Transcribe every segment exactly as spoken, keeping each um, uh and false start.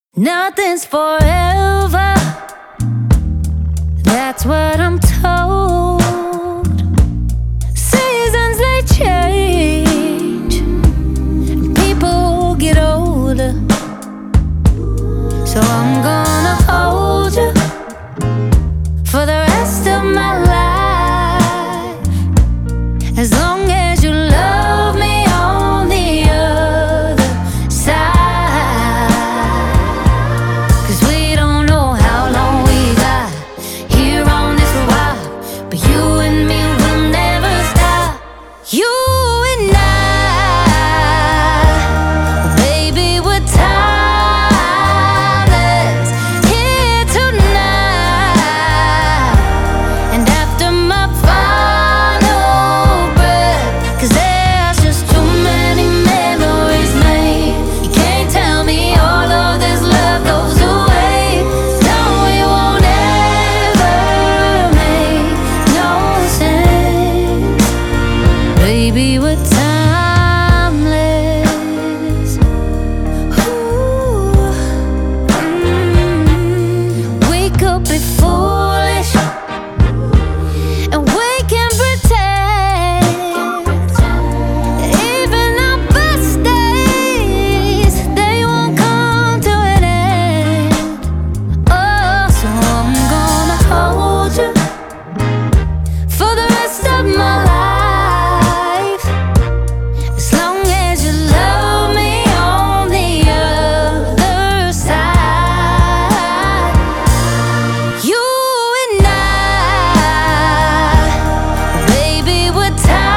Nothing's forever, that's what I'm told. Seasons they change, people get older. So I'm gonna hold you for the rest of my life, as long as you love me on the other side. 'Cause we don't know how long we got here on this rock, but you and me will never stop. You and I, baby, we're timeless here tonight. And after my final breath, 'cause there's just too many memories made. You can't tell me all of this love goes away. No, it won't ever make no sense. Baby, we're timeless. Ooh. Mm. We could be foolish, and we can pretend. Even our best days, they won't come to an end. Oh, so I'm gonna hold you for the rest of my life, as long as you love me on the other side. You and I, baby, we're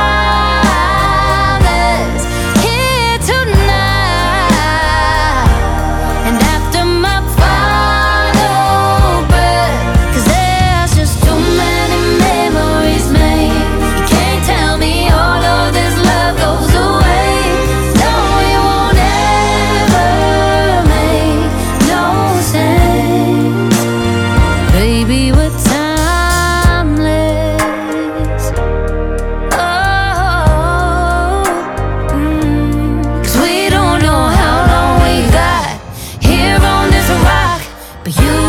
timeless here tonight. And after my final breath, 'cause there's just too many memories made. You can't tell me all of this love goes away. No, it won't ever make no sense. Baby, we're timeless. Oh, mm. 'Cause we don't know how long we got here on this rock, but you